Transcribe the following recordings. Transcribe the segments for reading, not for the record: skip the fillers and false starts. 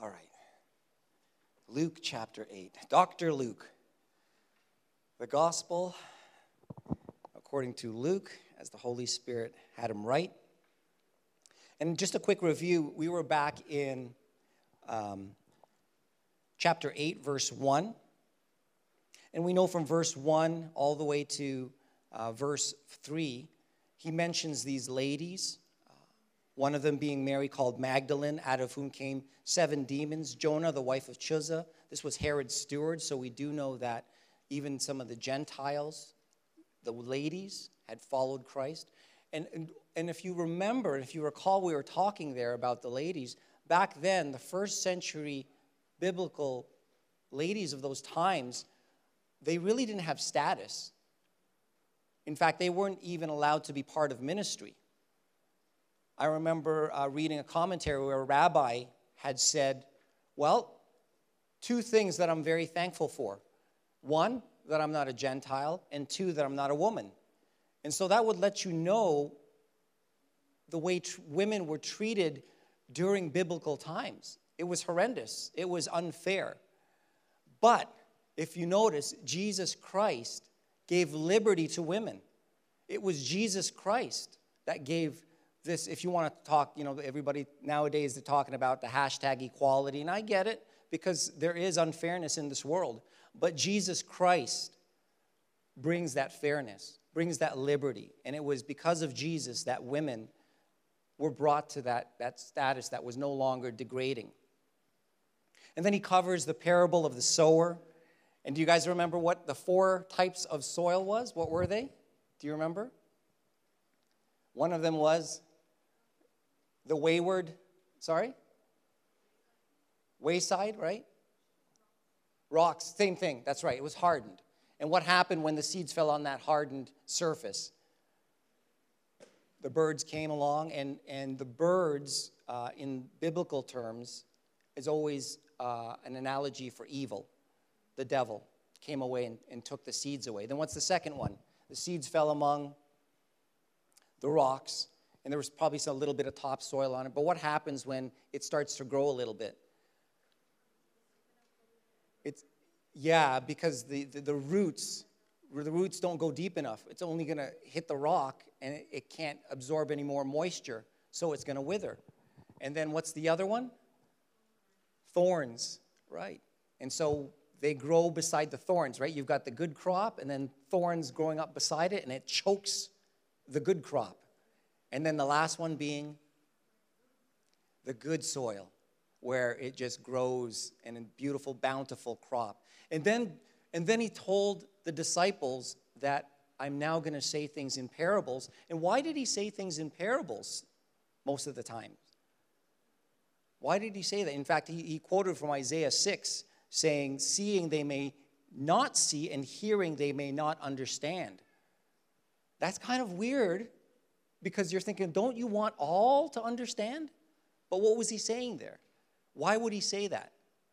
All right. Luke chapter 8. Dr. Luke. The gospel according to Luke, as the Holy Spirit had him write. And just a quick review, we were back in chapter 8, verse 1. And we know from verse 1 all the way to verse 3, he mentions these ladies, one of them being Mary called Magdalene, out of whom came 7 demons. Jonah, the wife of Chuza. This was Herod's steward, so we do know that even some of the Gentiles, the ladies, had followed Christ. And if you remember, if you recall, we were talking there about the ladies. Back then, the first century biblical ladies of those times, they really didn't have status. In fact, they weren't even allowed to be part of ministry. I remember reading a commentary where a rabbi had said, well, 2 things that I'm very thankful for. 1, that I'm not a Gentile, and 2, that I'm not a woman. And so that would let you know the way women were treated during biblical times. It was horrendous. It was unfair. But if you notice, Jesus Christ gave liberty to women. It was Jesus Christ that gave this. If you want to talk, everybody nowadays they're talking about the hashtag equality, and I get it because there is unfairness in this world. But Jesus Christ brings that fairness, brings that liberty. And it was because of Jesus that women were brought to that status that was no longer degrading. And then he covers the parable of the sower. And do you guys remember what the 4 types of soil was? What were they? Do you remember? One of them was the wayside, right? Rocks, same thing. That's right. It was hardened. And what happened when the seeds fell on that hardened surface? The birds came along, and the birds, in biblical terms, is always an analogy for evil. The devil came away and took the seeds away. Then what's the second one? The seeds fell among the rocks, and there was probably a little bit of topsoil on it. But what happens when it starts to grow a little bit? Because the roots don't go deep enough. It's only going to hit the rock, and it can't absorb any more moisture, so it's going to wither. And then what's the other one? Thorns, right? And so they grow beside the thorns, right? You've got the good crop, and then thorns growing up beside it, and it chokes the good crop. And then the last one being the good soil, where it just grows in a beautiful, bountiful crop. And then he told the disciples that I'm now going to say things in parables. And why did he say things in parables most of the time? Why did he say that? In fact, he quoted from Isaiah 6, saying, seeing they may not see, and hearing they may not understand. That's kind of weird, because you're thinking, don't you want all to understand? But what was he saying there? Why would he say that?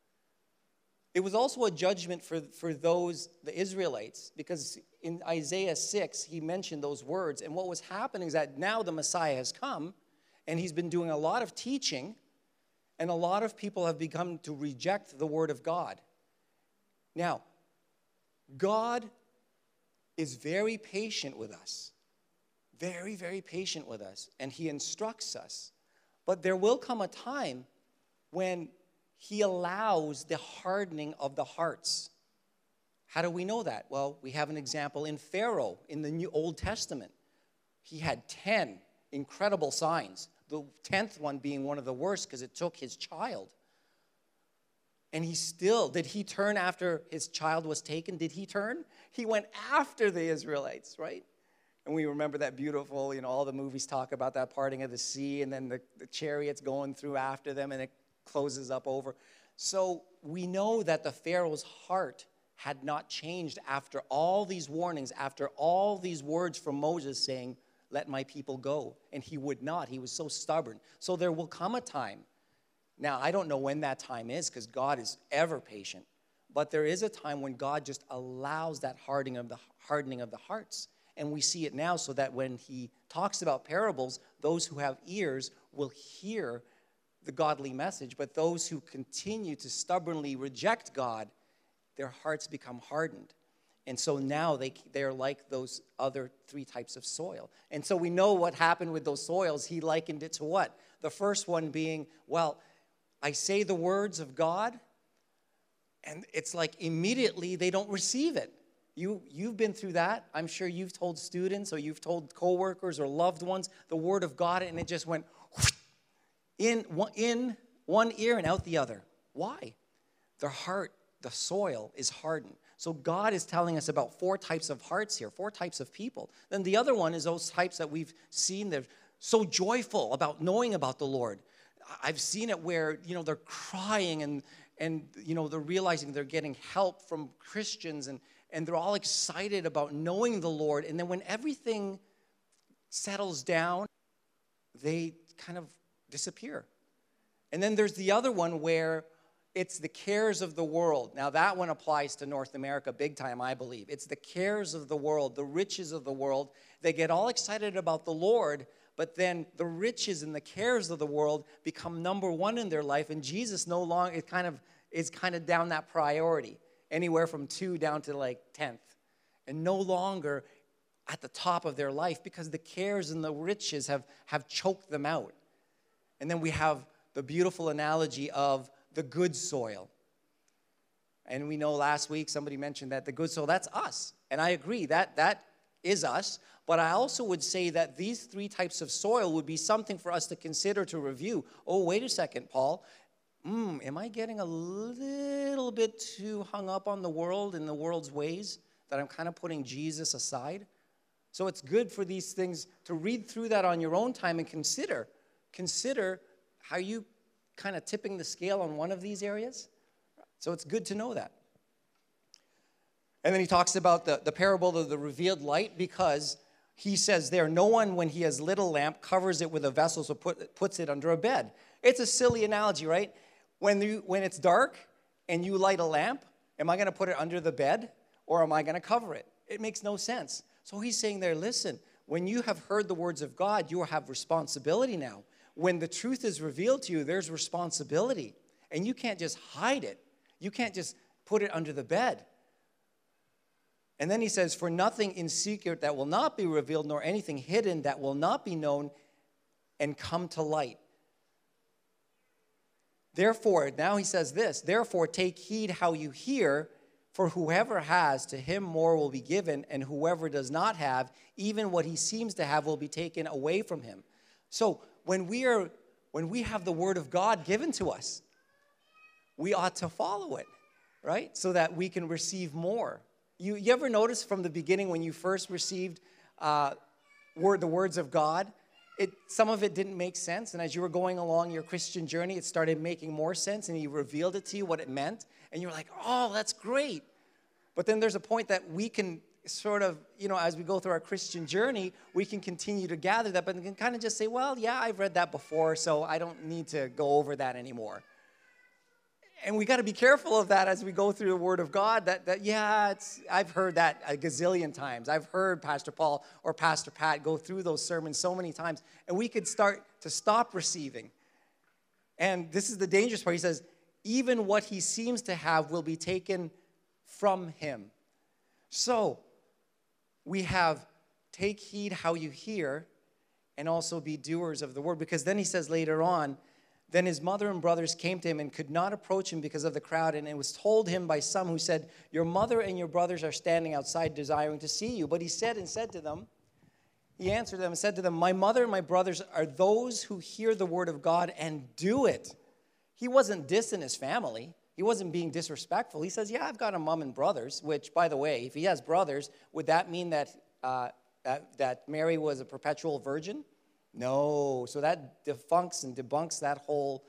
It was also a judgment for those, the Israelites, because in Isaiah 6, he mentioned those words. And what was happening is that now the Messiah has come, and he's been doing a lot of teaching, and a lot of people have begun to reject the word of God. Now, God is very patient with us. Very, very patient with us. And he instructs us. But there will come a time when he allows the hardening of the hearts. How do we know that? Well, we have an example in Pharaoh in the New Old Testament. He had 10 incredible signs. The 10th one being one of the worst because it took his child. And did he turn after his child was taken? Did he turn? He went after the Israelites, right? And we remember that beautiful, all the movies talk about that parting of the sea, and then the chariots going through after them, and it closes up over. So we know that the Pharaoh's heart had not changed after all these warnings, after all these words from Moses saying, let my people go. And he would not. He was so stubborn. So there will come a time. Now, I don't know when that time is, because God is ever patient. But there is a time when God just allows that hardening of the hearts. And we see it now, so that when he talks about parables, those who have ears will hear the godly message. But those who continue to stubbornly reject God, their hearts become hardened. And so now they're like those other three types of soil. And so we know what happened with those soils. He likened it to what? The first one being, well, I say the words of God, and it's like immediately they don't receive it. You've been through that. I'm sure you've told students or you've told coworkers or loved ones the word of God, and it just went in one ear and out the other. Why? Their heart, the soil, is hardened. So God is telling us about four types of hearts here, four types of people. Then the other one is those types that we've seen. They're so joyful about knowing about the Lord. I've seen it where, they're crying and they're realizing they're getting help from Christians and they're all excited about knowing the Lord. And then when everything settles down, they kind of disappear. And then there's the other one where it's the cares of the world. Now, that one applies to North America big time, I believe. It's the cares of the world, the riches of the world. They get all excited about the Lord, but then the riches and the cares of the world become number one in their life, and Jesus no longer is kind of down that priority, anywhere from 2 down to like 10th, and no longer at the top of their life because the cares and the riches have choked them out. And then we have the beautiful analogy of the good soil. And we know last week somebody mentioned that the good soil, that's us. And I agree, that is us. But I also would say that these three types of soil would be something for us to consider, to review. Oh, wait a second, Paul. Am I getting a little bit too hung up on the world and the world's ways that I'm kind of putting Jesus aside? So it's good for these things to read through that on your own time and consider how you kind of tipping the scale on one of these areas. So it's good to know that. And then he talks about the parable of the revealed light, because he says there, no one, when he has lit a lamp, covers it with a vessel, so puts it under a bed. It's a silly analogy, right? When it's dark and you light a lamp, am I going to put it under the bed or am I going to cover it? It makes no sense. So he's saying there, listen, when you have heard the words of God, you have responsibility now. When the truth is revealed to you, there's responsibility. And you can't just hide it. You can't just put it under the bed. And then he says, for nothing in secret that will not be revealed, nor anything hidden that will not be known and come to light. Therefore, now he says this, therefore take heed how you hear, for whoever has, to him more will be given, and whoever does not have, even what he seems to have will be taken away from him. So when we have the word of God given to us, we ought to follow it, right? So that we can receive more. You ever notice from the beginning when you first received the words of God, some of it didn't make sense, and as you were going along your Christian journey, it started making more sense, and he revealed it to you what it meant, and you're like, oh, that's great. But then there's a point that we can sort of, as we go through our Christian journey, we can continue to gather that, but we can kind of just say, well, yeah, I've read that before, so I don't need to go over that anymore. And we got to be careful of that as we go through the Word of God, I've heard that a gazillion times. I've heard Pastor Paul or Pastor Pat go through those sermons so many times, and we could start to stop receiving. And this is the dangerous part. He says, even what he seems to have will be taken from him. So we have take heed how you hear, and also be doers of the word. Because then he says later on, then his mother and brothers came to him and could not approach him because of the crowd. And it was told him by some who said, your mother and your brothers are standing outside desiring to see you. But he answered them and said to them, my mother and my brothers are those who hear the word of God and do it. He wasn't dissing his family. He wasn't being disrespectful. He says, yeah, I've got a mom and brothers, which, by the way, if he has brothers, would that mean that Mary was a perpetual virgin? No. So that defunks and debunks that whole,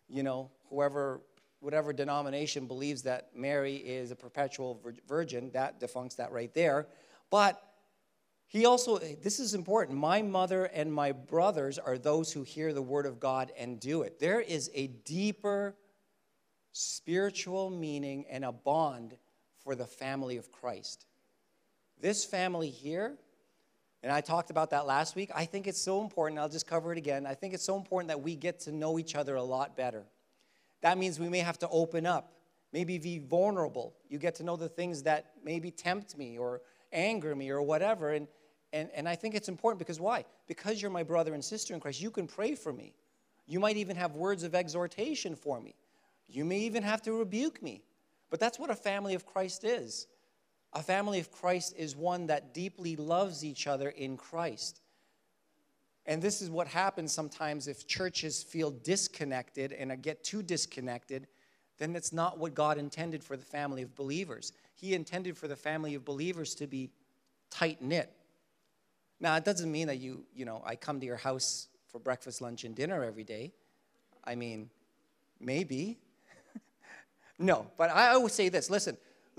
whatever denomination believes that Mary is a perpetual virgin, that defunks that right there. But he also, this is important, my mother and my brothers are those who hear the word of God and do it. There is a deeper spiritual meaning and a bond for the family of Christ. This family here, And I talked about that last week. I think it's so important. I'll just cover it again. I think it's so important that we get to know each other a lot better. That means we may have to open up, maybe be vulnerable. You get to know the things that maybe tempt me or anger me or whatever. And I think it's important because why? Because you're my brother and sister in Christ, you can pray for me. You might even have words of exhortation for me. You may even have to rebuke me. But that's what a family of Christ is. A family of Christ is one that deeply loves each other in Christ. And this is what happens sometimes if churches feel disconnected and get too disconnected, then it's not what God intended for the family of believers. He intended for the family of believers to be tight-knit. Now, it doesn't mean that I come to your house for breakfast, lunch, and dinner every day. I mean, maybe. No, but I always say this. Listen.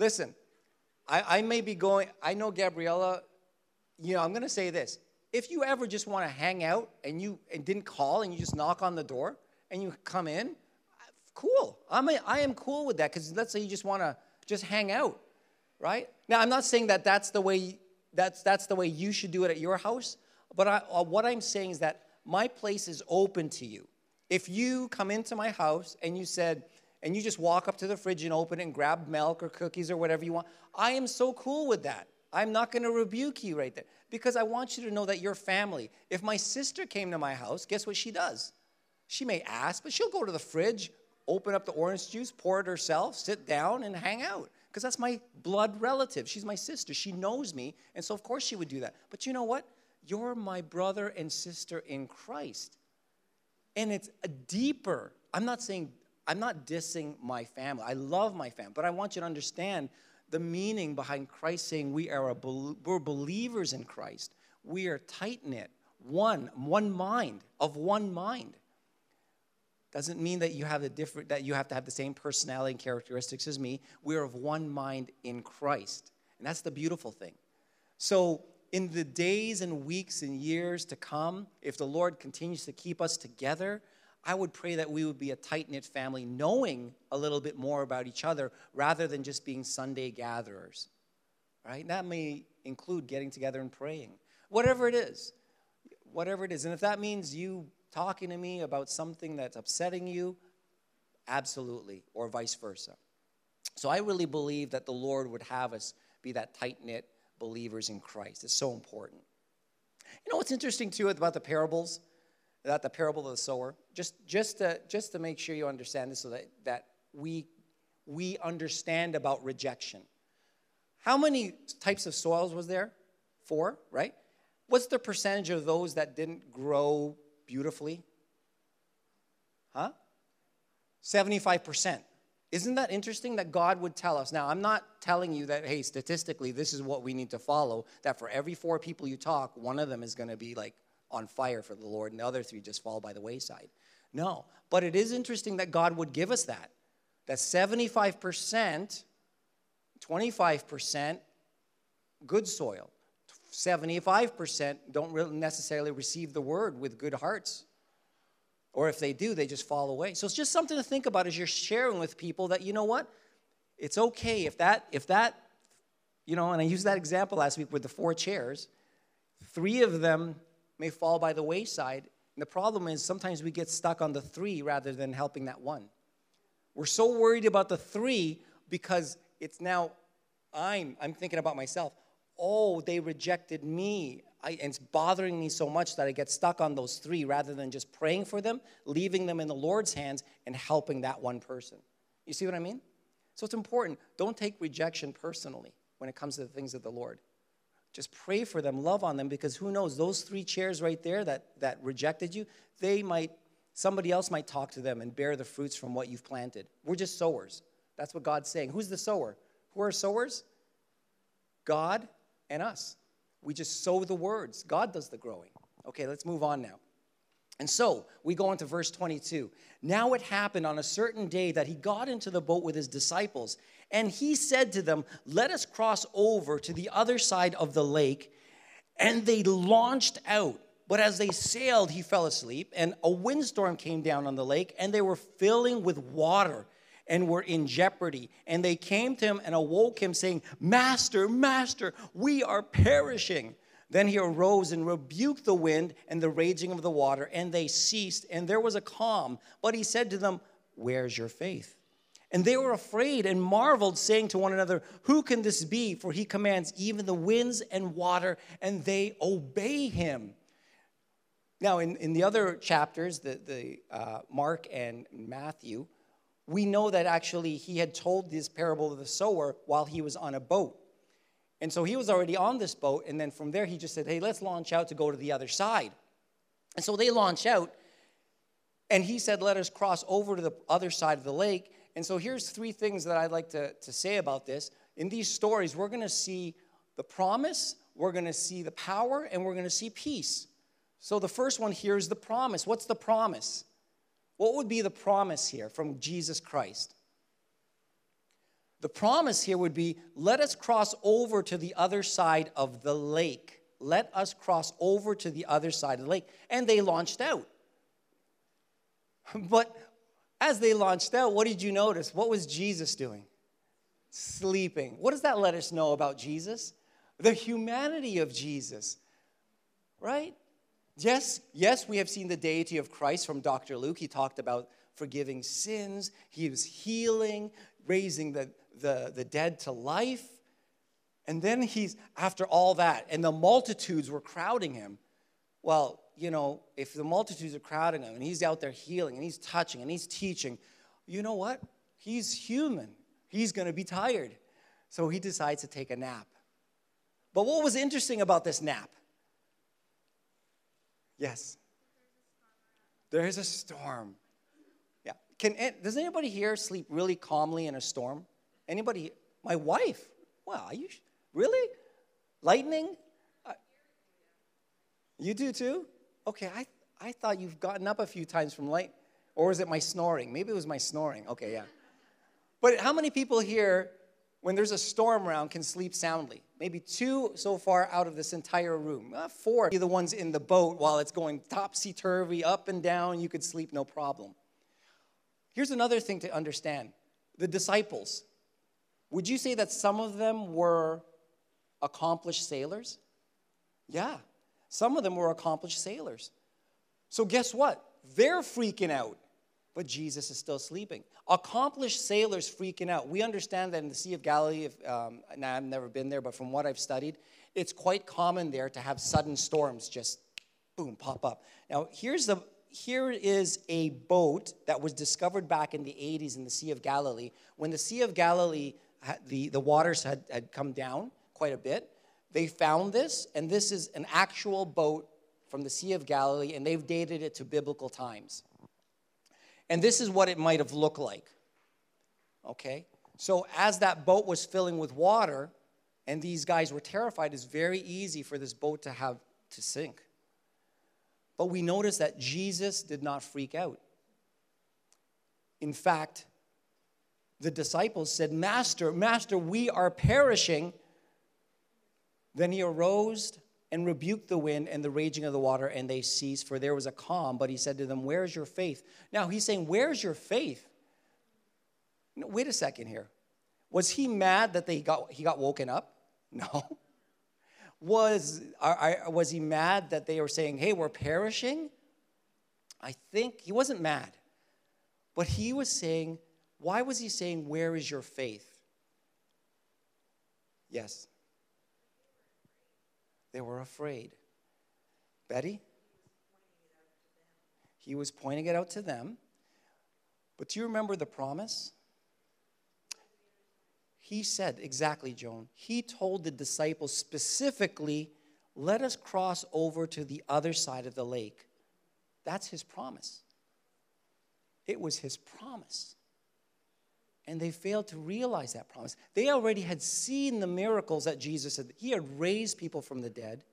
I may be going, I know Gabriella, I'm going to say this. If you ever just want to hang out and didn't call and you just knock on the door and you come in, cool. I am cool with that because let's say you just want to just hang out, right? Now, I'm not saying that that's the way you should do it at your house, but what I'm saying is that my place is open to you. If you come into my house and you just walk up to the fridge and open it and grab milk or cookies or whatever you want, I am so cool with that. I'm not going to rebuke you right there because I want you to know that you're family. If my sister came to my house, guess what she does? She may ask, but she'll go to the fridge, open up the orange juice, pour it herself, sit down and hang out because that's my blood relative. She's my sister. She knows me, and so of course she would do that. But you know what? You're my brother and sister in Christ. And it's a deeper. I'm not dissing my family. I love my family. But I want you to understand the meaning behind Christ saying we're believers in Christ. We are tight-knit, one mind. Doesn't mean that you have to have the same personality and characteristics as me. We're of one mind in Christ. And that's the beautiful thing. So in the days and weeks and years to come, if the Lord continues to keep us together, I would pray that we would be a tight-knit family, knowing a little bit more about each other rather than just being Sunday gatherers, right? That may include getting together and praying, whatever it is. And if that means you talking to me about something that's upsetting you, absolutely, or vice versa. So I really believe that the Lord would have us be that tight-knit believers in Christ. It's so important. You know what's interesting, too, about the parables? That the parable of the sower, just to make sure you understand this so that we understand about rejection. How many types of soils was there? 4, right? What's the percentage of those that didn't grow beautifully? 75%. Isn't that interesting that God would tell us? Now, I'm not telling you that, hey, statistically, this is what we need to follow, that for every 4 people you talk, one of them is going to be like on fire for the Lord, and the other 3 just fall by the wayside. No, but it is interesting that God would give us that 75%, 25% good soil, 75% don't really necessarily receive the word with good hearts, or if they do, they just fall away. So it's just something to think about as you're sharing with people that, you know what, it's okay if that, and I used that example last week with the 4 chairs, 3 of them may fall by the wayside. And the problem is sometimes we get stuck on the 3 rather than helping that 1. We're so worried about the 3 because it's now I'm thinking about myself. Oh, they rejected me. And it's bothering me so much that I get stuck on those 3 rather than just praying for them, leaving them in the Lord's hands, and helping that 1 person. You see what I mean? So it's important. Don't take rejection personally when it comes to the things of the Lord. Just pray for them, love on them, because who knows, those 3 chairs right there that rejected you, somebody else might talk to them and bear the fruits from what you've planted. We're just sowers. That's what God's saying. Who's the sower? Who are sowers? God and us. We just sow the words. God does the growing. Okay, let's move on now. And so we go into verse 22. Now it happened on a certain day that he got into the boat with his disciples, and he said to them, "Let us cross over to the other side of the lake." And they launched out. But as they sailed, he fell asleep, and a windstorm came down on the lake, and they were filling with water and were in jeopardy. And they came to him and awoke him, saying, "Master, Master, we are perishing." Then he arose and rebuked the wind and the raging of the water, and they ceased, and there was a calm. But he said to them, "Where's your faith?" And they were afraid and marveled, saying to one another, "Who can this be? For he commands even the winds and water, and they obey him." Now, in the other chapters, the Mark and Matthew, we know that actually he had told this parable of the sower while he was on a boat. And so he was already on this boat, and then from there he just said, "Hey, let's launch out to go to the other side." And so they launch out, and he said, "Let us cross over to the other side of the lake." And so here's three things that I'd like to say about this. In these stories, we're going to see the promise, we're going to see the power, and we're going to see peace. So the first one here is the promise. What's the promise? What would be the promise here from Jesus Christ? The promise here would be, let us cross over to the other side of the lake. Let us cross over to the other side of the lake. And they launched out. But as they launched out, what did you notice? What was Jesus doing? Sleeping. What does that let us know about Jesus? The humanity of Jesus, right? Yes, we have seen the deity of Christ from Dr. Luke. He talked about forgiving sins. He was healing, raising the dead to life. And then he's, after all that, and the multitudes were crowding him. Well, if the multitudes are crowding him, and he's out there healing, and he's touching, and he's teaching, you know what? He's human. He's going to be tired. So he decides to take a nap. But what was interesting about this nap? Yes. There is a storm. Yeah. Does anybody here sleep really calmly in a storm? Anybody? My wife. Wow, really? Lightning? You do too? Okay, I thought you've gotten up a few times from light. Or was it my snoring? Maybe it was my snoring. Okay, yeah. But how many people here, when there's a storm around, can sleep soundly? Maybe 2 so far out of this entire room. 4, the ones in the boat while it's going topsy-turvy, up and down, you could sleep no problem. Here's another thing to understand. The disciples, would you say that some of them were accomplished sailors? Yeah, some of them were accomplished sailors. So guess what? They're freaking out, but Jesus is still sleeping. Accomplished sailors freaking out. We understand that in the Sea of Galilee, now I've never been there, but from what I've studied, it's quite common there to have sudden storms just, boom, pop up. Now, here is a boat that was discovered back in the 80s in the Sea of Galilee. When the Sea of Galilee, the waters had come down quite a bit, they found this, and this is an actual boat from the Sea of Galilee, and they've dated it to biblical times. And this is what it might have looked like, okay? So as that boat was filling with water, and these guys were terrified, it's very easy for this boat to sink. But we notice that Jesus did not freak out. In fact, the disciples said, Master, we are perishing. Then he arose and rebuked the wind and the raging of the water, and they ceased, for there was a calm. But he said to them, "Where's your faith?" Now, he's saying, where's your faith? No, wait a second here. Was he mad that he got woken up? No. Was he mad that they were saying, "Hey, we're perishing"? I think he wasn't mad. But he was saying, why was he saying, "Where is your faith"? Yes. They were afraid. Betty? He was pointing it out to them. But do you remember the promise? He said, exactly, Joan. He told the disciples specifically, let us cross over to the other side of the lake. That's his promise. It was his promise. And they failed to realize that promise. They already had seen the miracles that Jesus had. He had raised people from the dead.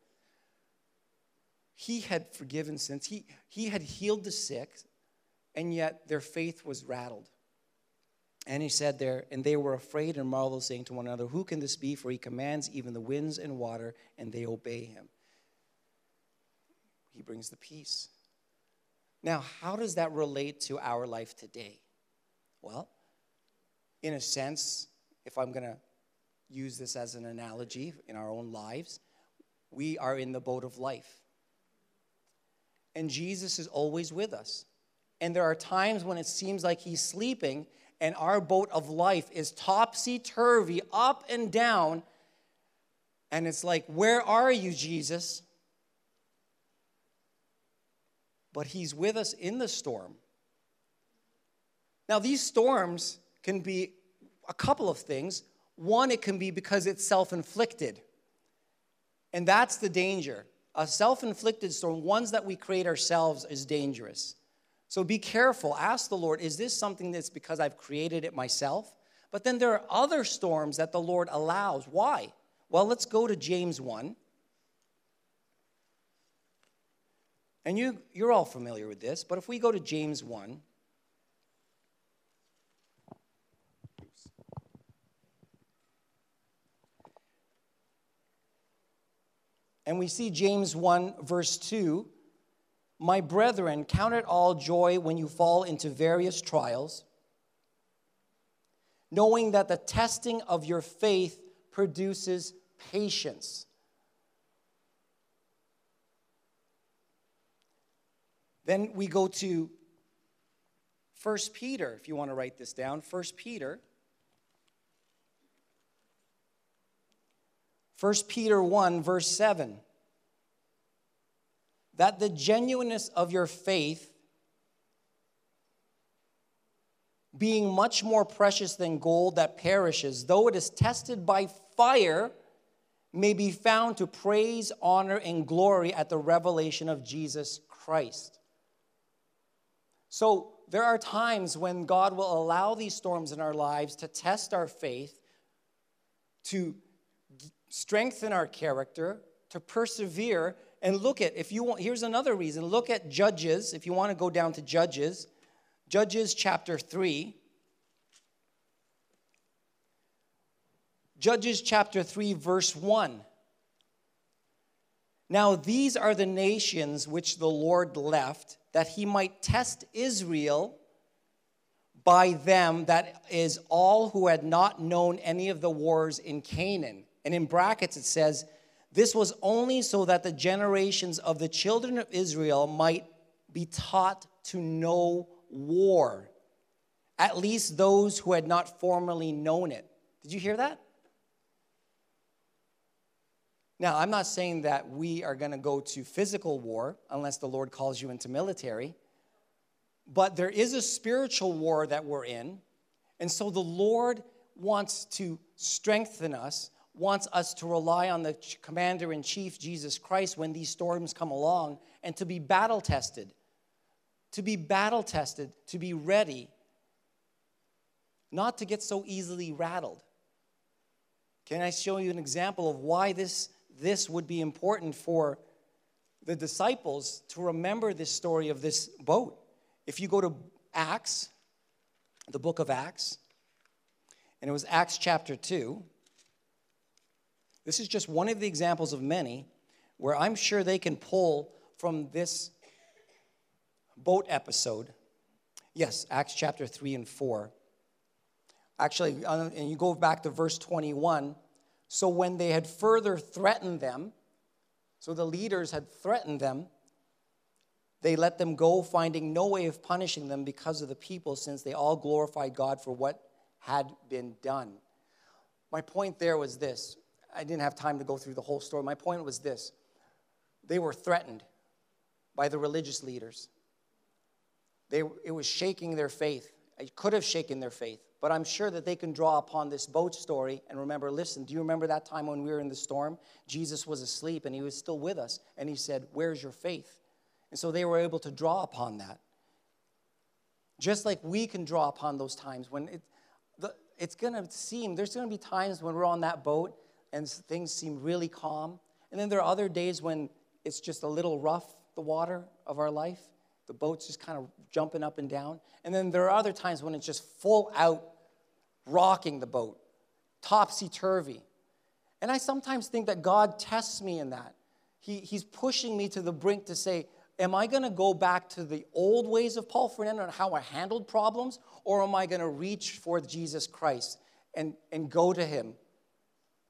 He had forgiven sins. He had healed the sick, and yet their faith was rattled. And he said there, and they were afraid and marveled, saying to one another, "Who can this be? For he commands even the winds and water, and they obey him." He brings the peace. Now, how does that relate to our life today? Well, in a sense, if I'm going to use this as an analogy in our own lives, We are in the boat of life. And Jesus is always with us. And there are times when it seems like he's sleeping, and our boat of life is topsy-turvy, up and down. And it's like, where are you, Jesus? But he's with us in the storm. Now, these storms can be a couple of things. One, it can be because it's self-inflicted. And that's the danger. A self-inflicted storm, ones that we create ourselves, is dangerous. So be careful. Ask the Lord, is this something that's because I've created it myself? But then there are other storms that the Lord allows. Why? Well, let's go to James 1. And you're all familiar with this, but if we go to James 1, and we see James 1, verse 2, my brethren, count it all joy when you fall into various trials, knowing that the testing of your faith produces patience. Then we go to 1 Peter, if you want to write this down. 1 Peter. 1 Peter 1, verse 7. That the genuineness of your faith, being much more precious than gold that perishes, though it is tested by fire, may be found to praise, honor, and glory at the revelation of Jesus Christ. So there are times when God will allow these storms in our lives to test our faith, to strengthen our character, to persevere. And look at, if you want, here's another reason. Look at Judges, if you want to go down to Judges. Judges chapter 3. Judges chapter 3, verse 1. Now these are the nations which the Lord left, that he might test Israel by them, that is, all who had not known any of the wars in Canaan. And in brackets it says, this was only so that the generations of the children of Israel might be taught to know war, at least those who had not formerly known it. Did you hear that? Now, I'm not saying that we are going to go to physical war unless the Lord calls you into military, but there is a spiritual war that we're in, and so the Lord wants to strengthen us, wants us to rely on the Commander-in-Chief, Jesus Christ, when these storms come along, and to be battle-tested, to be ready, not to get so easily rattled. Can I show you an example of why this would be important for the disciples to remember this story of this boat? If you go to Acts, the book of Acts, and it was Acts chapter 2, this is just one of the examples of many where I'm sure they can pull from this boat episode. Yes, Acts chapter 3 and 4. Actually, and you go back to verse 21. So when they had further threatened them, so the leaders had threatened them, they let them go, finding no way of punishing them because of the people, since they all glorified God for what had been done. My point there was this. I didn't have time to go through the whole story. My point was this. They were threatened by the religious leaders. It was shaking their faith. It could have shaken their faith. But I'm sure that they can draw upon this boat story and remember, listen, do you remember that time when we were in the storm? Jesus was asleep and he was still with us. And he said, where's your faith? And so they were able to draw upon that. Just like we can draw upon those times when it's going to seem, there's going to be times when we're on that boat and things seem really calm. And then there are other days when it's just a little rough, the water of our life. The boat's just kind of jumping up and down. And then there are other times when it's just full out rocking the boat, topsy-turvy. And I sometimes think that God tests me in that. He's pushing me to the brink to say, am I going to go back to the old ways of Paul Fernando and how I handled problems? Or am I going to reach for Jesus Christ and go to him?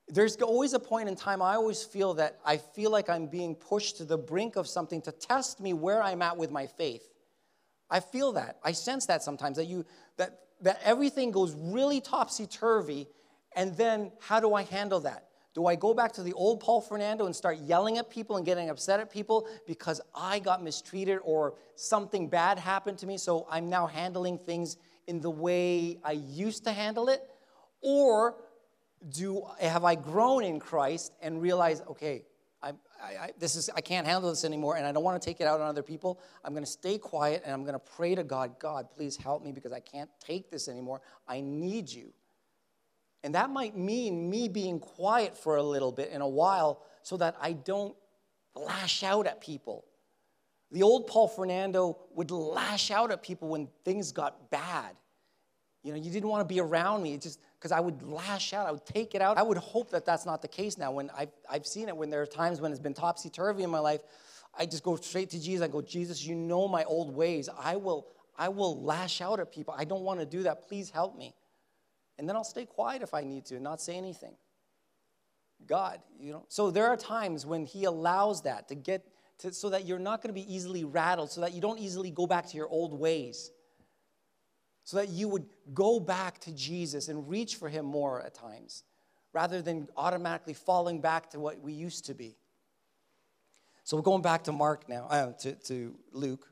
There's always a point in time I always feel that I feel like I'm being pushed to the brink of something to test me where I'm at with my faith. I feel that. I sense that sometimes, that everything goes really topsy-turvy, and then how do I handle that? Do I go back to the old Paul Fernando and start yelling at people and getting upset at people because I got mistreated or something bad happened to me, so I'm now handling things in the way I used to handle it? Or have I grown in Christ and realized, okay, I can't handle this anymore, and I don't want to take it out on other people. I'm going to stay quiet, and I'm going to pray to God, God, please help me because I can't take this anymore. I need you. And that might mean me being quiet for a little bit in a while so that I don't lash out at people. The old Paul Fernando would lash out at people when things got bad. You know, you didn't want to be around me just because I would lash out. I would take it out. I would hope that that's not the case now. When I've seen it, when there are times when it's been topsy-turvy in my life, I just go straight to Jesus. I go, Jesus, you know my old ways. I will lash out at people. I don't want to do that. Please help me. And then I'll stay quiet if I need to, not say anything. God, you know. So there are times when he allows that so that you're not going to be easily rattled, so that you don't easily go back to your old ways. So that you would go back to Jesus and reach for him more at times, rather than automatically falling back to what we used to be. So we're going back to Mark now, to Luke.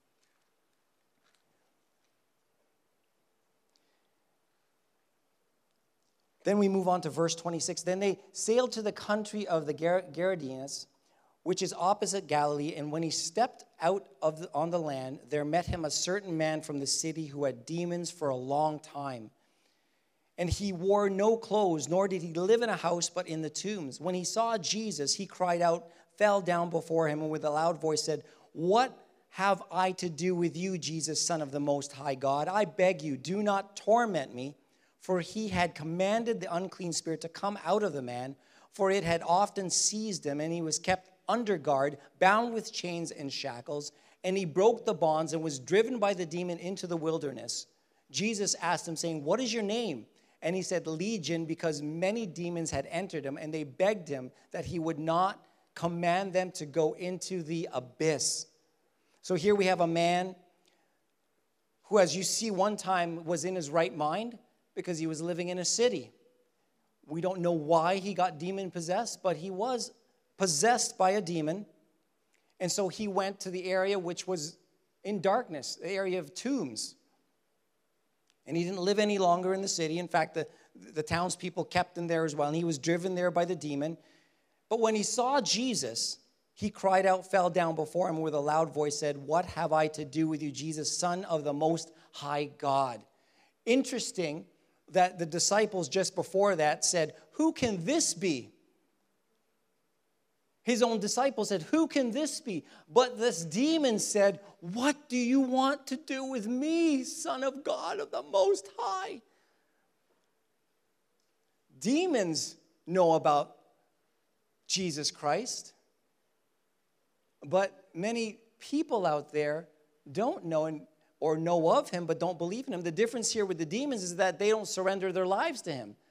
Then we move on to verse 26. Then they sailed to the country of the Gerasenes, which is opposite Galilee. And when he stepped out on the land, there met him a certain man from the city who had demons for a long time. And he wore no clothes, nor did he live in a house, but in the tombs. When he saw Jesus, he cried out, fell down before him, and with a loud voice said, "What have I to do with you, Jesus, Son of the Most High God? I beg you, do not torment me." For he had commanded the unclean spirit to come out of the man, for it had often seized him, and he was kept under guard, bound with chains and shackles, and he broke the bonds and was driven by the demon into the wilderness. Jesus asked him, saying, "What is your name?" And he said, "Legion," because many demons had entered him, and they begged him that he would not command them to go into the abyss. So here we have a man who, as you see, one time was in his right mind, because he was living in a city. We don't know why he got demon-possessed, but he was possessed by a demon. And so he went to the area which was in darkness, the area of tombs. And he didn't live any longer in the city. In fact, the townspeople kept him there as well, and he was driven there by the demon. But when he saw Jesus, he cried out, fell down before him, and with a loud voice said, "What have I to do with you, Jesus, Son of the Most High God?" Interesting that the disciples just before that said, "Who can this be?" His own disciples said, "Who can this be?" But this demon said, "What do you want to do with me, Son of God of the Most High?" Demons know about Jesus Christ, but many people out there don't know or know of him, but don't believe in him. The difference here with the demons is that they don't surrender their lives to him.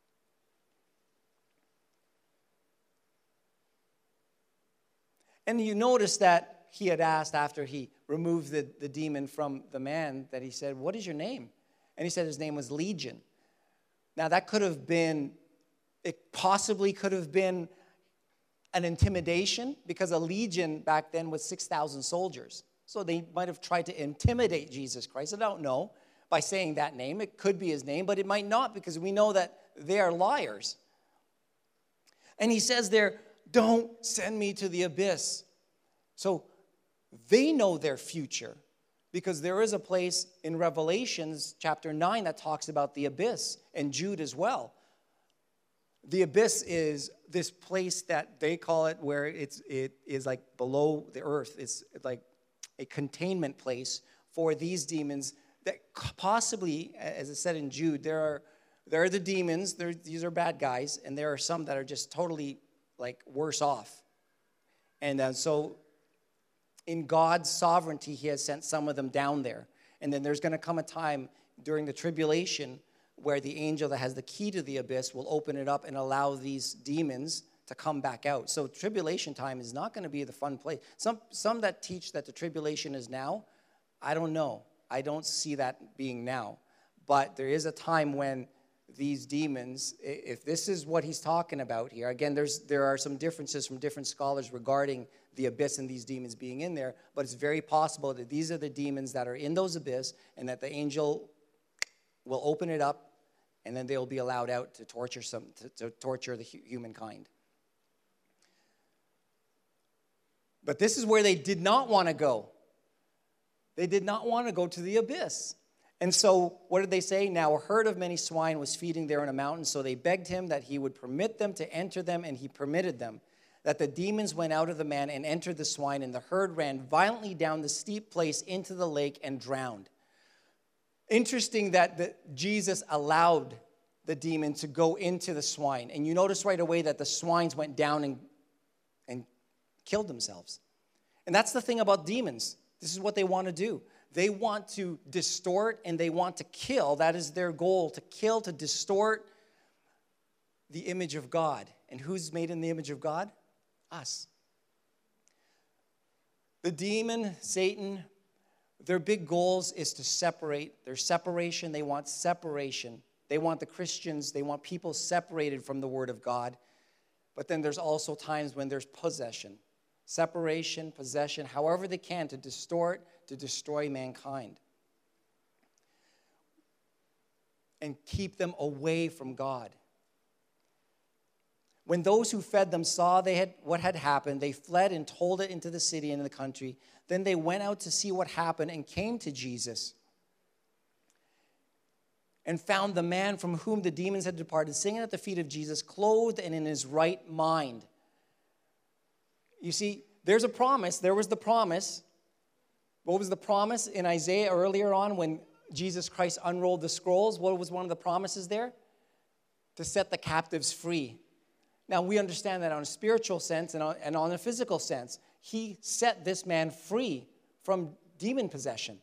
And you notice that he had asked after he removed the demon from the man, that he said, "What is your name?" And he said his name was Legion. Now that it possibly could have been an intimidation, because a legion back then was 6,000 soldiers. So they might have tried to intimidate Jesus Christ. I don't know, by saying that name. It could be his name, but it might not, because we know that they are liars. And he says there, "Don't send me to the abyss." So they know their future, because there is a place in Revelations chapter 9 that talks about the abyss, and Jude as well. The abyss is this place that they call it, where it is like below the earth. It's like a containment place for these demons that possibly, as it said in Jude, there are the demons, these are bad guys, and there are some that are just totally like worse off. And so in God's sovereignty, he has sent some of them down there. And then there's going to come a time during the tribulation where the angel that has the key to the abyss will open it up and allow these demons to come back out. So tribulation time is not going to be the fun place. Some that teach that the tribulation is now, I don't know. I don't see that being now. But there is a time when these demons, if this is what he's talking about here, again, there are some differences from different scholars regarding the abyss and these demons being in there, but it's very possible that these are the demons that are in those abyss and that the angel will open it up and then they'll be allowed out to torture the humankind. But this is where they did not want to go. They did not want to go to the abyss. And so what did they say? Now a herd of many swine was feeding there in a mountain, so they begged him that he would permit them to enter them, and he permitted them. That the demons went out of the man and entered the swine, and the herd ran violently down the steep place into the lake and drowned. Interesting that Jesus allowed the demon to go into the swine. And you notice right away that the swines went down and killed themselves. And that's the thing about demons. This is what they want to do. They want to distort and they want to kill. That is their goal, to kill, to distort the image of God. And who's made in the image of God? Us. The demon, Satan, their big goals is to separate. Their separation, they want separation. They want the Christians, they want people separated from the Word of God. But then there's also times when there's possession. Separation, possession, however they can to distort, to destroy mankind. And keep them away from God. When those who fed them saw what had happened, they fled and told it into the city and in the country. Then they went out to see what happened and came to Jesus and found the man from whom the demons had departed, sitting at the feet of Jesus, clothed and in his right mind. You see, there's a promise. There was the promise. What was the promise in Isaiah earlier on when Jesus Christ unrolled the scrolls? What was one of the promises there? To set the captives free. Now, we understand that on a spiritual sense and on a physical sense. He set this man free from demon possession.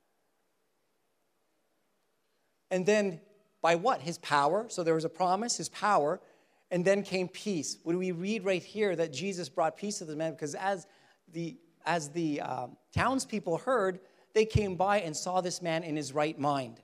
And then by what? His power. So there was a promise, his power. And then came peace. When we read right here that Jesus brought peace to the man, because as the townspeople heard, they came by and saw this man in his right mind.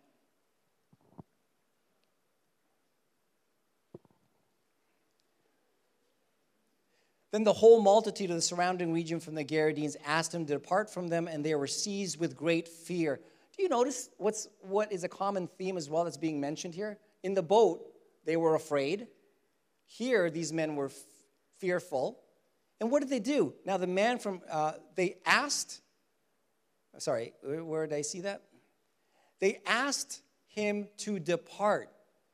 Then the whole multitude of the surrounding region from the Gerasenes asked him to depart from them, and they were seized with great fear. Do you notice what is a common theme as well that's being mentioned here? In the boat, they were afraid. Here, these men were fearful. And what did they do? Now, the man they asked, sorry, where did I see that? They asked him to depart.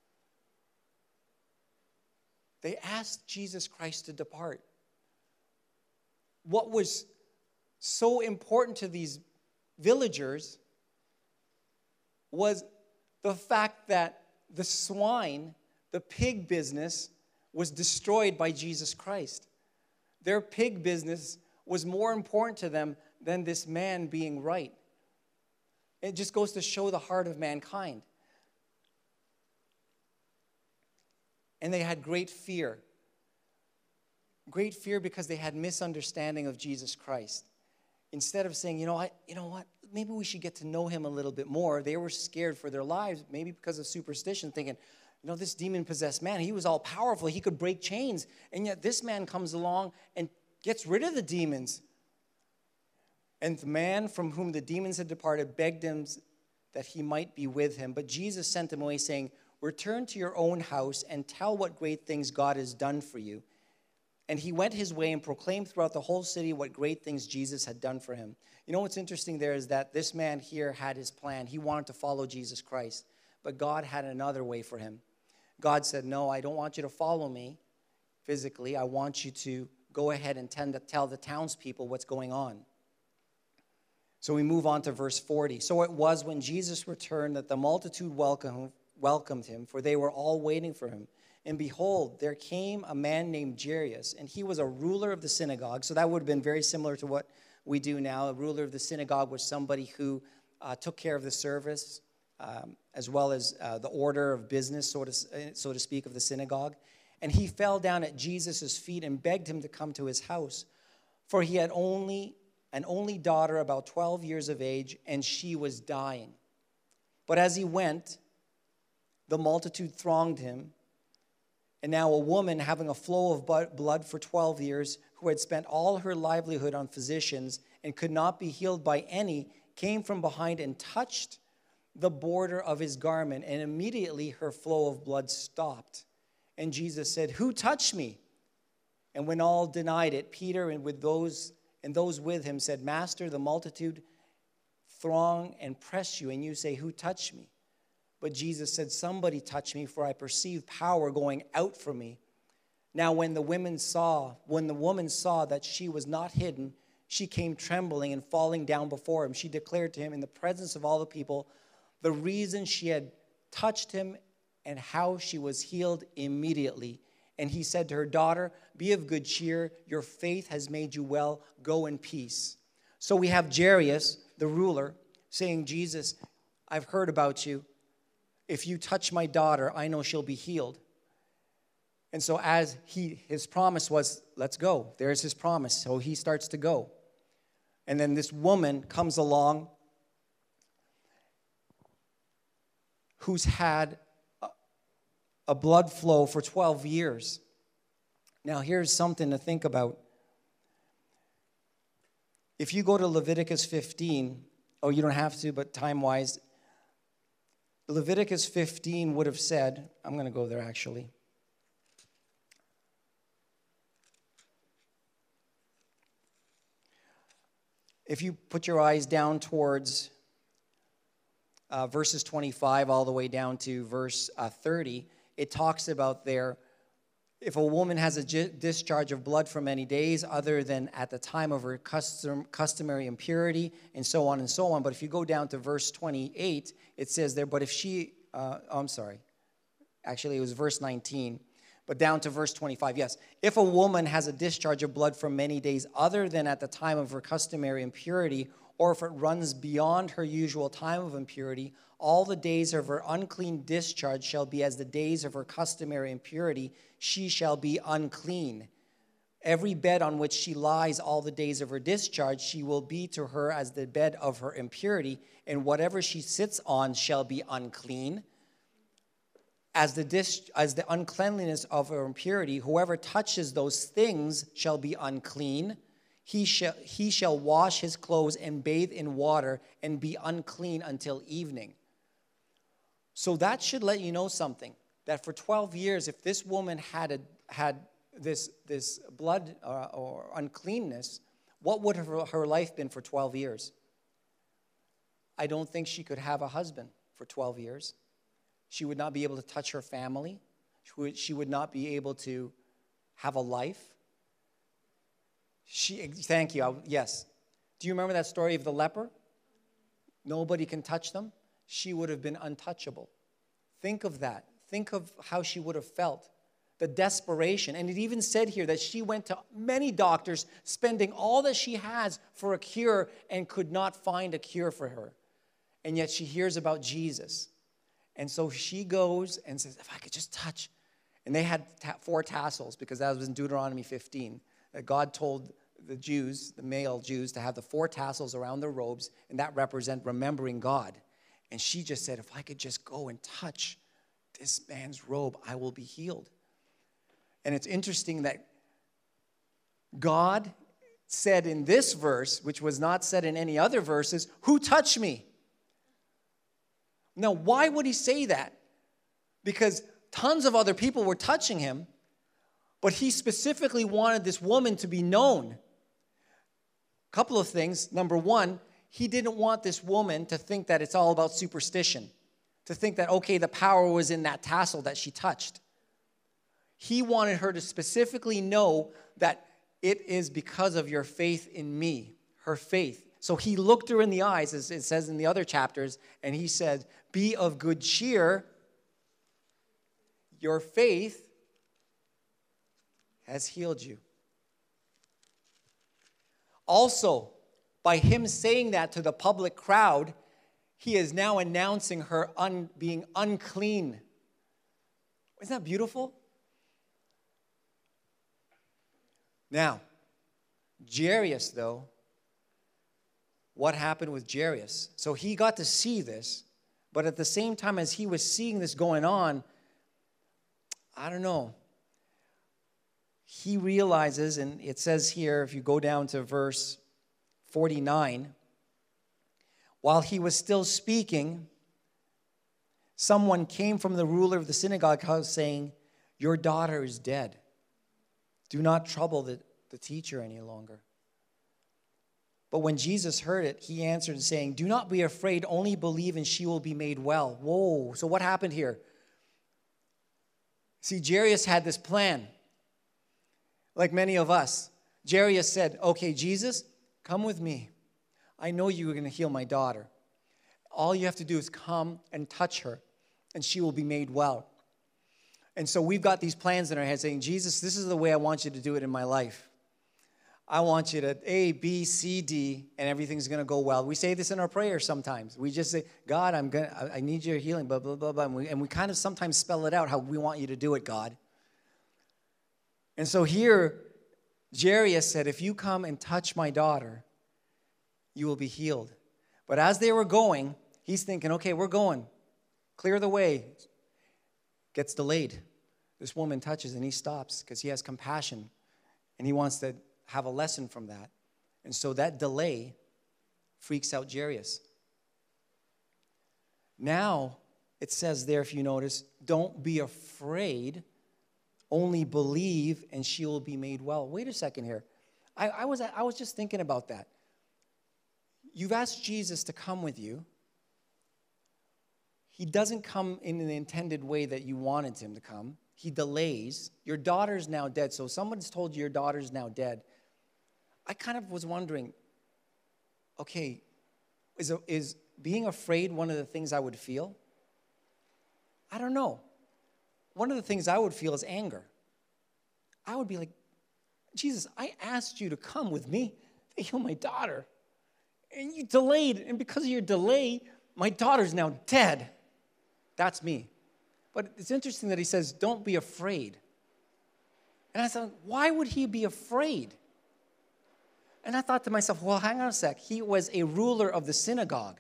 They asked Jesus Christ to depart. What was so important to these villagers was the fact that the swine, the pig business, was destroyed by Jesus Christ. Their pig business was more important to them than this man being right. It just goes to show the heart of mankind. And they had great fear. Great fear because they had misunderstanding of Jesus Christ. Instead of saying, you know what, maybe we should get to know him a little bit more, they were scared for their lives, maybe because of superstition, thinking, this demon-possessed man, he was all powerful, he could break chains, and yet this man comes along and gets rid of the demons. And the man from whom the demons had departed begged him that he might be with him. But Jesus sent him away, saying, return to your own house and tell what great things God has done for you. And he went his way and proclaimed throughout the whole city what great things Jesus had done for him. You know what's interesting there is that this man here had his plan. He wanted to follow Jesus Christ. But God had another way for him. God said, no, I don't want you to follow me physically. I want you to go ahead and tell the townspeople what's going on. So we move on to verse 40. So it was when Jesus returned that the multitude welcomed him, for they were all waiting for him. And behold, there came a man named Jairus, and he was a ruler of the synagogue. So that would have been very similar to what we do now. A ruler of the synagogue was somebody who took care of the service, as well as the order of business, so to speak, of the synagogue. And he fell down at Jesus' feet and begged him to come to his house. For he had an only daughter about 12 years of age, and she was dying. But as he went, the multitude thronged him. And now a woman having a flow of blood for 12 years, who had spent all her livelihood on physicians and could not be healed by any, came from behind and touched the border of his garment, and immediately her flow of blood stopped. And Jesus said, "Who touched me?" And when all denied it, Peter and those with him said, "Master, the multitude throng and press you, and you say, 'Who touched me?' But Jesus said, 'Somebody touched me, for I perceive power going out from me.' Now when the woman saw that she was not hidden, she came trembling and falling down before him. She declared to him in the presence of all the people the reason she had touched him and how she was healed immediately. And he said to her, 'Daughter, be of good cheer. Your faith has made you well. Go in peace.'" So we have Jairus, the ruler, saying, "Jesus, I've heard about you. If you touch my daughter, I know she'll be healed." And so as his promise was, let's go. There's his promise. So he starts to go. And then this woman comes along who's had a blood flow for 12 years. Now, here's something to think about. If you go to Leviticus 15, you don't have to, but time-wise, Leviticus 15 would have said, I'm going to go there actually. If you put your eyes down towards verses 25 all the way down to verse 30, it talks about there, if a woman has a discharge of blood for many days other than at the time of her customary impurity, and so on and so on. But if you go down to verse 28, it says there, but if she, actually it was verse 19, but down to verse 25, yes. If a woman has a discharge of blood for many days other than at the time of her customary impurity, or if it runs beyond her usual time of impurity, all the days of her unclean discharge shall be as the days of her customary impurity. She shall be unclean. Every bed on which she lies all the days of her discharge, she will be to her as the bed of her impurity, and whatever she sits on shall be unclean. As the uncleanliness of her impurity, whoever touches those things shall be unclean. He shall wash his clothes and bathe in water and be unclean until evening. So that should let you know something, that for 12 years, if this woman had this blood or uncleanness, what would her life been for 12 years? I don't think she could have a husband for 12 years. She would not be able to touch her family. She would not be able to have a life. Thank you. Yes. Do you remember that story of the leper? Nobody can touch them. She would have been untouchable. Think of that. Think of how she would have felt. The desperation. And it even said here that she went to many doctors, spending all that she has for a cure, and could not find a cure for her. And yet she hears about Jesus. And so she goes and says, if I could just touch. And they had 4 tassels, because that was in Deuteronomy 15. That God told the Jews, the male Jews, to have the 4 tassels around their robes, and that represent remembering God. And she just said, if I could just go and touch this man's robe, I will be healed. And it's interesting that God said in this verse, which was not said in any other verses, "Who touched me?" Now, why would he say that? Because tons of other people were touching him, but he specifically wanted this woman to be known. A couple of things. Number one, he didn't want this woman to think that it's all about superstition, to think that, okay, the power was in that tassel that she touched. He wanted her to specifically know that it is because of your faith in me, her faith. So he looked her in the eyes, as it says in the other chapters, and he said, be of good cheer. Your faith has healed you. Also, by him saying that to the public crowd, He is now announcing her being unclean. Isn't that beautiful? Now, Jairus, though, what happened with Jairus? So he got to see this, but at the same time as he was seeing this going on, I don't know. He realizes, and it says here, if you go down to verse 49, while he was still speaking, someone came from the ruler of the synagogue house saying, "Your daughter is dead. Do not trouble the teacher any longer." But when Jesus heard it, he answered saying, "Do not be afraid, only believe and she will be made well." Whoa, so what happened here? See, Jairus had this plan. Like many of us, Jairus said, "Okay, Jesus, come with me. I know you are going to heal my daughter. All you have to do is come and touch her, and she will be made well." And so we've got these plans in our head saying, "Jesus, this is the way I want you to do it in my life. I want you to A, B, C, D, and everything's going to go well." We say this in our prayers sometimes. We just say, "God, I need your healing, blah, blah, blah, blah." And we kind of sometimes spell it out how we want you to do it, God. And so here, Jairus said, "If you come and touch my daughter, you will be healed." But as they were going, he's thinking, okay, we're going. Clear the way. Gets delayed. This woman touches and he stops because he has compassion. And he wants to have a lesson from that. And so that delay freaks out Jairus. Now, it says there, if you notice, don't be afraid, only believe and she will be made well. Wait a second here. I was just thinking about that. You've asked Jesus to come with you. He doesn't come in the intended way that you wanted him to come. He delays. Your daughter's now dead. So someone's told you your daughter's now dead. I kind of was wondering, okay, is being afraid one of the things I would feel? I don't know. One of the things I would feel is anger. I would be like, "Jesus, I asked you to come with me to heal my daughter. And you delayed. And because of your delay, my daughter's now dead." That's me. But it's interesting that he says, "Don't be afraid." And I thought, why would he be afraid? And I thought to myself, well, hang on a sec. He was a ruler of the synagogue.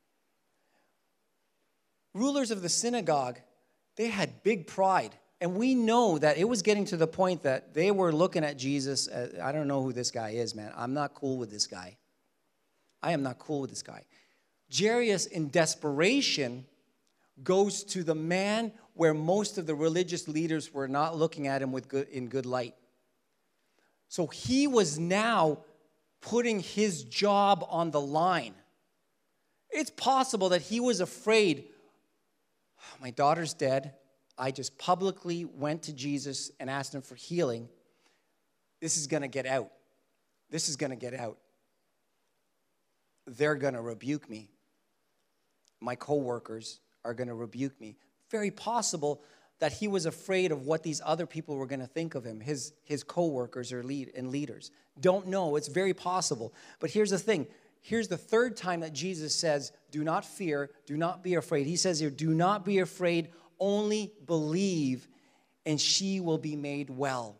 Rulers of the synagogue, they had big pride. And we know that it was getting to the point that they were looking at Jesus as, I don't know who this guy is, man. I'm not cool with this guy. I am not cool with this guy. Jairus, in desperation, goes to the man where most of the religious leaders were not looking at him in good light. So he was now putting his job on the line. It's possible that he was afraid, "My daughter's dead. I just publicly went to Jesus and asked him for healing. This is going to get out. This is going to get out. They're going to rebuke me. My coworkers are going to rebuke me." Very possible that he was afraid of what these other people were going to think of him, his coworkers and leaders. Don't know. It's very possible. But here's the thing. Here's the third time that Jesus says, "Do not fear, do not be afraid." He says here, "Do not be afraid, only believe, and she will be made well."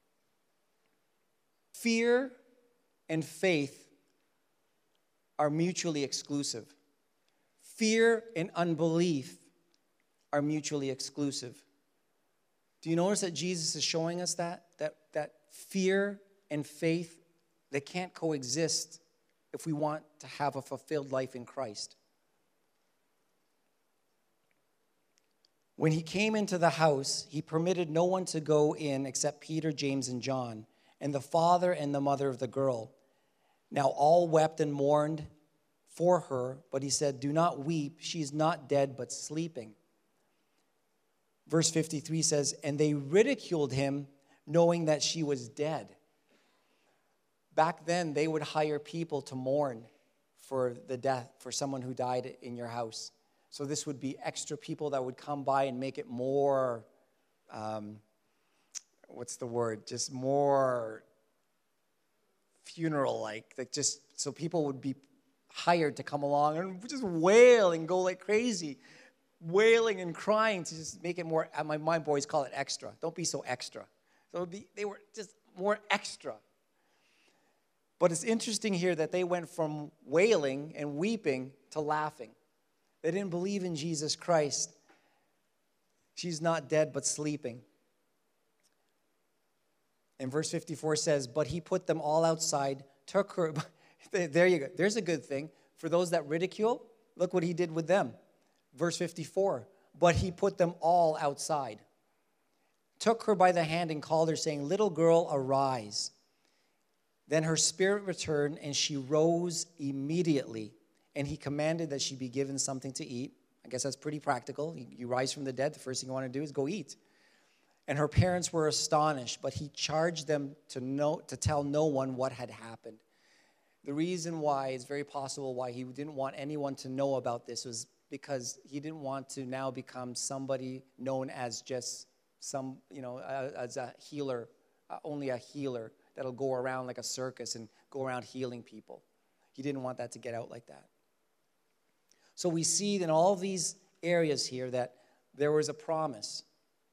Fear and faith are mutually exclusive. Fear and unbelief are mutually exclusive. Do you notice that Jesus is showing us that fear and faith, they can't coexist if we want to have a fulfilled life in Christ? When he came into the house, he permitted no one to go in except Peter, James, and John, and the father and the mother of the girl. Now all wept and mourned for her, but he said, "Do not weep. She is not dead, but sleeping." Verse 53 says, "And they ridiculed him, knowing that she was dead." Back then, they would hire people to mourn for the death, for someone who died in your house. So this would be extra people that would come by and make it more, just more funeral-like. Just so people would be hired to come along and just wail and go like crazy, wailing and crying to just make it more, my boys call it extra. Don't be so extra. So they were just more extra. But it's interesting here that they went from wailing and weeping to laughing. They didn't believe in Jesus Christ. She's not dead but sleeping. And verse 54 says, but he put them all outside, took her. There you go. There's a good thing. For those that ridicule, look what he did with them. Verse 54, but he put them all outside, took her by the hand and called her, saying, little girl, arise. Then her spirit returned, and she rose immediately. And he commanded that she be given something to eat. I guess that's pretty practical. You rise from the dead, the first thing you want to do is go eat. And her parents were astonished, but he charged them to tell no one what had happened. The reason why, it's very possible why he didn't want anyone to know about this was because he didn't want to now become somebody known as just some, as a healer, only a healer that'll go around like a circus and go around healing people. He didn't want that to get out like that. So we see in all these areas here that there was a promise.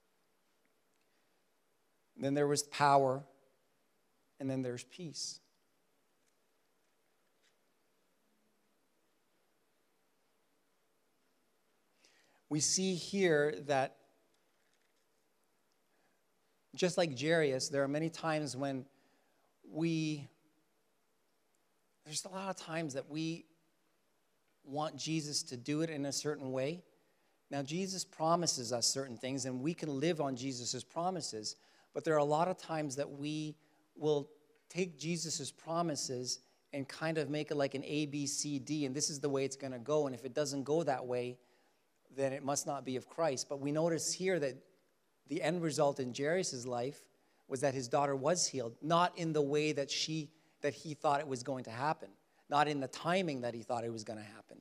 Then there was power, and then there's peace. We see here that just like Jairus, there are many times when there's a lot of times that we want Jesus to do it in a certain way. Now, Jesus promises us certain things, and we can live on Jesus' promises, but there are a lot of times that we will take Jesus' promises and kind of make it like an A, B, C, D, and this is the way it's going to go, and if it doesn't go that way, then it must not be of Christ. But we notice here that the end result in Jairus' life was that his daughter was healed, not in the way that he thought it was going to happen, not in the timing that he thought it was going to happen.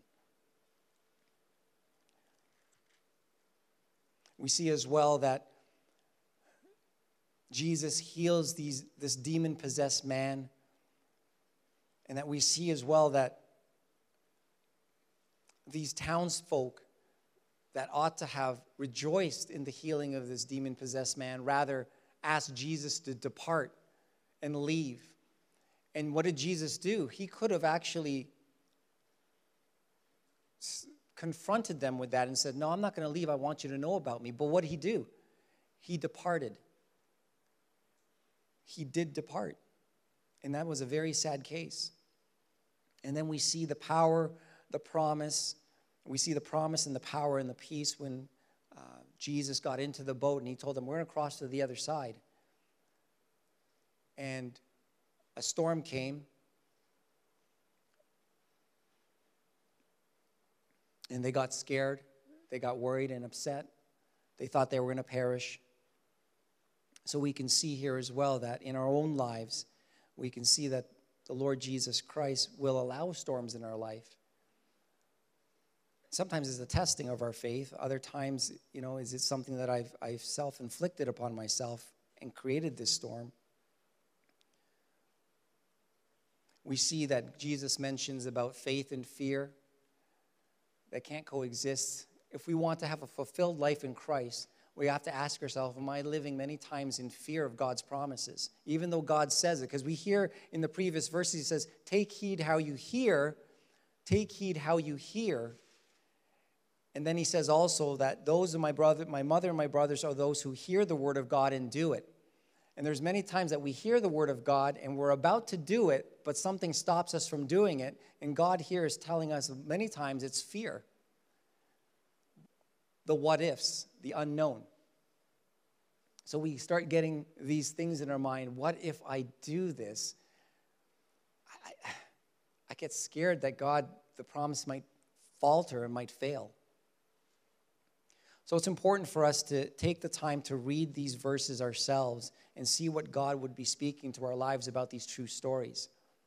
We see as well that Jesus heals this demon-possessed man, and that we see as well that these townsfolk that ought to have rejoiced in the healing of this demon-possessed man rather asked Jesus to depart and leave. And what did Jesus do? He could have actually confronted them with that and said, no, I'm not going to leave. I want you to know about me. But what did he do? He departed. He did depart. And that was a very sad case. And then we see the power, the promise. We see the promise and the power and the peace when Jesus got into the boat and he told them, we're going to cross to the other side. And a storm came. And they got scared. They got worried and upset. They thought they were going to perish. So we can see here as well that in our own lives, we can see that the Lord Jesus Christ will allow storms in our life. Sometimes it's a testing of our faith. Other times, is it something that I've self-inflicted upon myself and created this storm? We see that Jesus mentions about faith and fear that can't coexist. If we want to have a fulfilled life in Christ, we have to ask ourselves, am I living many times in fear of God's promises? Even though God says it, because we hear in the previous verses, he says, take heed how you hear, take heed how you hear. And then he says also that those of my mother and my brothers are those who hear the word of God and do it. And there's many times that we hear the word of God and we're about to do it, but something stops us from doing it. And God here is telling us many times it's fear. The what ifs, the unknown. So we start getting these things in our mind. What if I do this? I get scared that God, the promise might falter and might fail. So it's important for us to take the time to read these verses ourselves and see what God would be speaking to our lives about these true stories.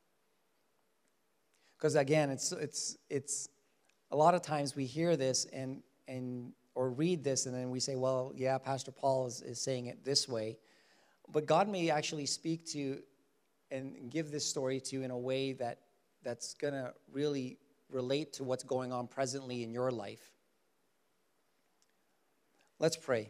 Because again, it's a lot of times we hear this or read this and then we say, well, yeah, Pastor Paul is saying it this way. But God may actually speak to you and give this story to you in a way that's going to really relate to what's going on presently in your life. Let's pray.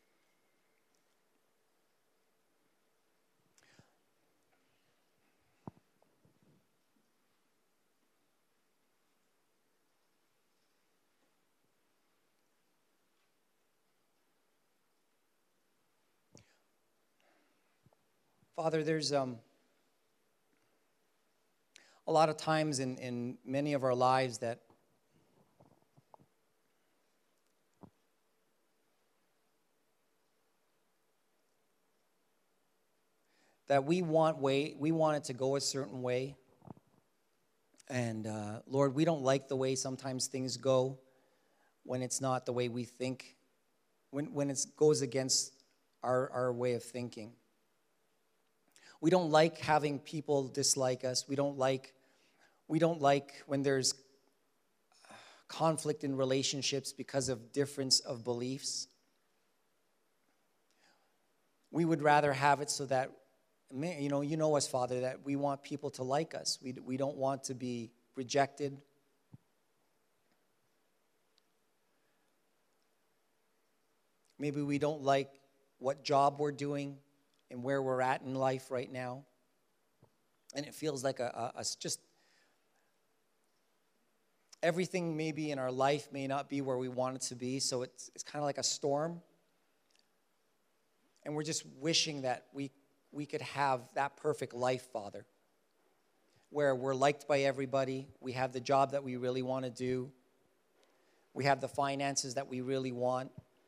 Father, there's a lot of times in many of our lives that we want it to go a certain way. And Lord, we don't like the way sometimes things go when it's not the way we think, when it goes against our way of thinking. We don't like having people dislike us. We don't like when there's conflict in relationships because of difference of beliefs. We would rather have it so that, you know us, Father, that we want people to like us. We don't want to be rejected. Maybe we don't like what job we're doing and where we're at in life right now. And it feels like just everything maybe in our life may not be where we want it to be. So it's kind of like a storm. And we're just wishing that we could have that perfect life, Father, where we're liked by everybody. We have the job that we really want to do. We have the finances that we really want.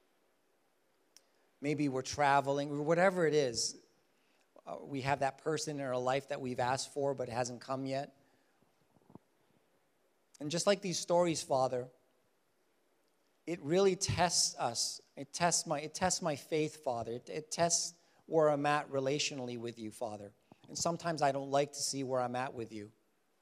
Maybe we're traveling, or whatever it is. We have that person in our life that we've asked for but hasn't come yet. And just like these stories, Father, it really tests us. It tests my faith, Father. It tests where I'm at relationally with you, Father. And sometimes I don't like to see where I'm at with you.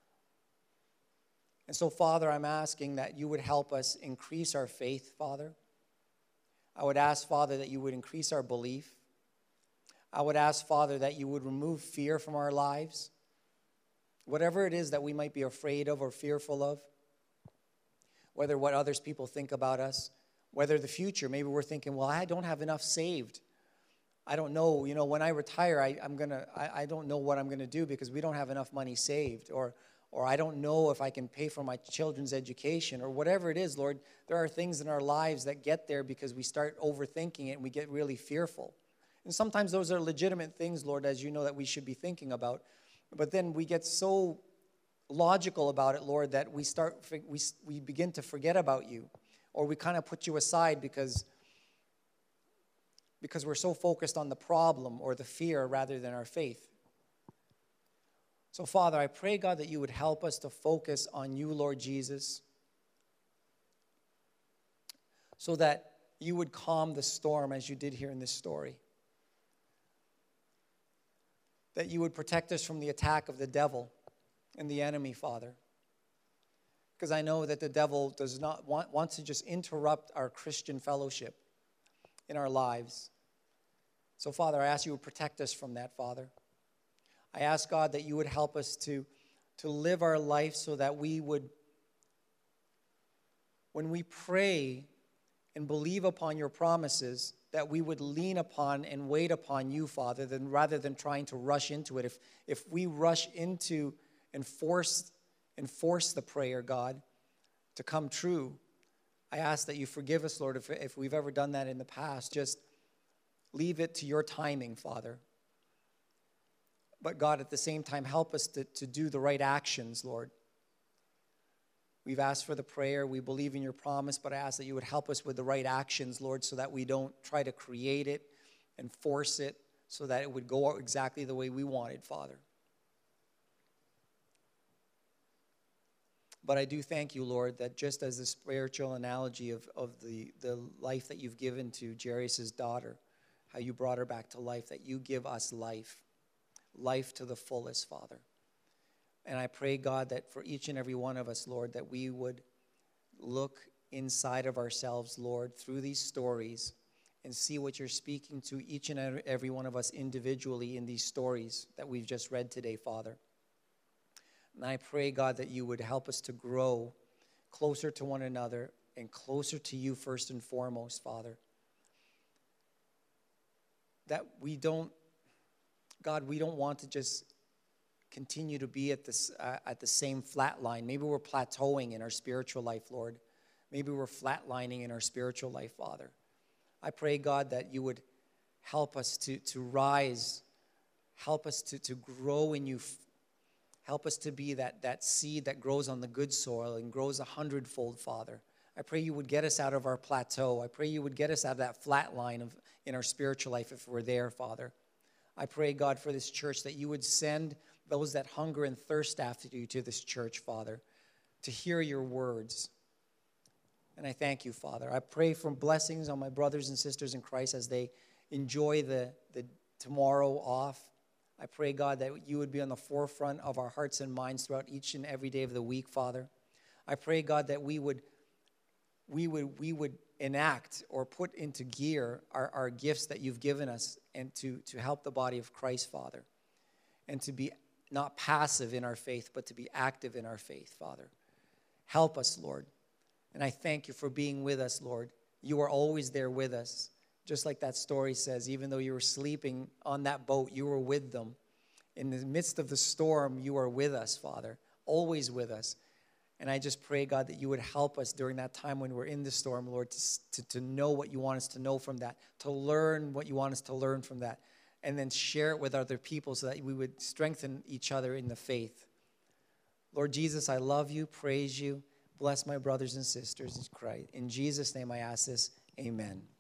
And so, Father, I'm asking that you would help us increase our faith, Father. I would ask, Father, that you would increase our belief. I would ask, Father, that you would remove fear from our lives. Whatever it is that we might be afraid of or fearful of, whether what others people think about us, whether the future, maybe we're thinking, well, I don't have enough saved. I don't know, when I retire, I don't know what I'm going to do because we don't have enough money saved, or I don't know if I can pay for my children's education, or whatever it is, Lord. There are things in our lives that get there because we start overthinking it and we get really fearful. And sometimes those are legitimate things, Lord, as you know, that we should be thinking about. But then we get so logical about it, Lord, that we begin to forget about you, or we kind of put you aside because we're so focused on the problem or the fear rather than our faith. So, Father, I pray, God, that you would help us to focus on you, Lord Jesus, so that you would calm the storm as you did here in this story. That you would protect us from the attack of the devil and the enemy, Father. Because I know that the devil does not wants to just interrupt our Christian fellowship in our lives. So, Father, I ask you would protect us from that, Father. I ask, God, that you would help us to live our life so that we would, when we pray and believe upon your promises, that we would lean upon and wait upon you, Father, rather than trying to rush into it. If we rush into and force the prayer, God, to come true, I ask that you forgive us, Lord, if we've ever done that in the past. Just leave it to your timing, Father. But God, at the same time, help us to do the right actions, Lord. We've asked for the prayer. We believe in your promise, but I ask that you would help us with the right actions, Lord, so that we don't try to create it and force it so that it would go out exactly the way we wanted, Father. But I do thank you, Lord, that just as the spiritual analogy of the life that you've given to Jairus' daughter, how you brought her back to life, that you give us life to the fullest, Father. And I pray, God, that for each and every one of us, Lord, that we would look inside of ourselves, Lord, through these stories and see what you're speaking to each and every one of us individually in these stories that we've just read today, Father. And I pray, God, that you would help us to grow closer to one another and closer to you first and foremost, Father. That we don't, God, we don't want to just continue to be at the same flat line. Maybe we're plateauing in our spiritual life, Lord. Maybe we're flatlining in our spiritual life, Father. I pray, God, that you would help us to rise, help us to grow in you, help us to be that seed that grows on the good soil and grows 100-fold, Father. I pray you would get us out of our plateau. I pray you would get us out of that flat line in our spiritual life if we're there, Father. I pray, God, for this church that you would send those that hunger and thirst after you to this church, Father, to hear your words. And I thank you, Father. I pray for blessings on my brothers and sisters in Christ as they enjoy the tomorrow off. I pray, God, that you would be on the forefront of our hearts and minds throughout each and every day of the week, Father. I pray, God, that we would enact or put into gear our gifts that you've given us and to help the body of Christ, Father, and to be not passive in our faith, but to be active in our faith, Father. Help us, Lord. And I thank you for being with us, Lord. You are always there with us. Just like that story says, even though you were sleeping on that boat, you were with them. In the midst of the storm, you are with us, Father, always with us. And I just pray, God, that you would help us during that time when we're in the storm, Lord, to know what you want us to know from that, to learn what you want us to learn from that, and then share it with other people so that we would strengthen each other in the faith. Lord Jesus, I love you, praise you. Bless my brothers and sisters in Christ. In Jesus' name I ask this, amen.